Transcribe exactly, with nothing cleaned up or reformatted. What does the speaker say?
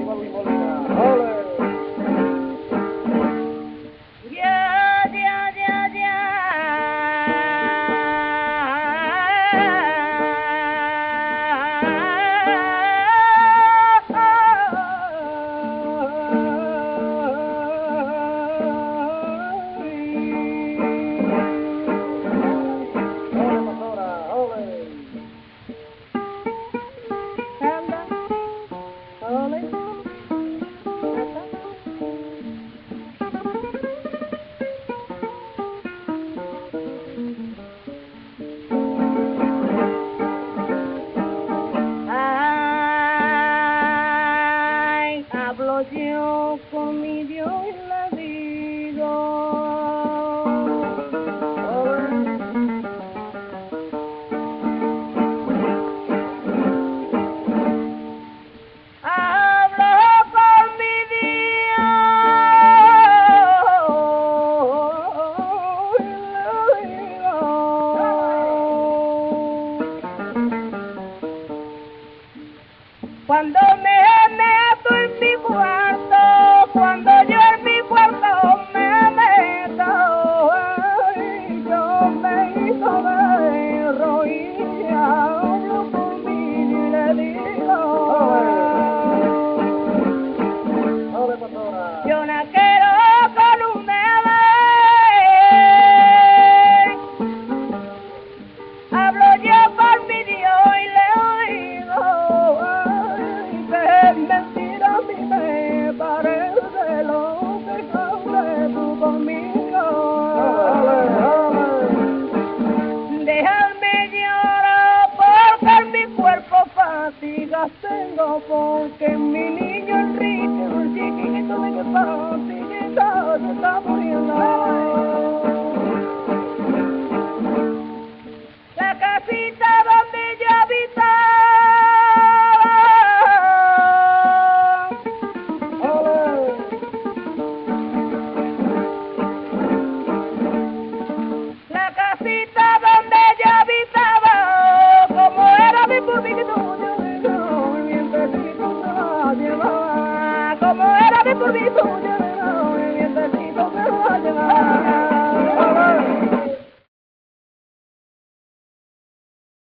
Viva Luis Molina. ¡Ole! Ya, ya, ya, ya. ¡Ole, pastora! ¡Ole! Anda, ole, ata. Ay, hablo yo con mi Dios y le digo, hablo con mi Dios y le digo, cuando me meto en mi cuarto, cuando yo en mi cuarto me meto, ay, yo me hizo de rodillas, hablo conmigo y le digo, ¡Ole, pastora! yo no quiero con ustedes, hablo yo por mi Dios y le digo, ay, que es mentira a mí me parece lo que haces tú conmigo. ¡Ole, ole! Déjame llorar porque en mi cuerpo fatigas tengo, porque mi niño Enrique, un chiquito de que fatiguita se está muriendo. La casita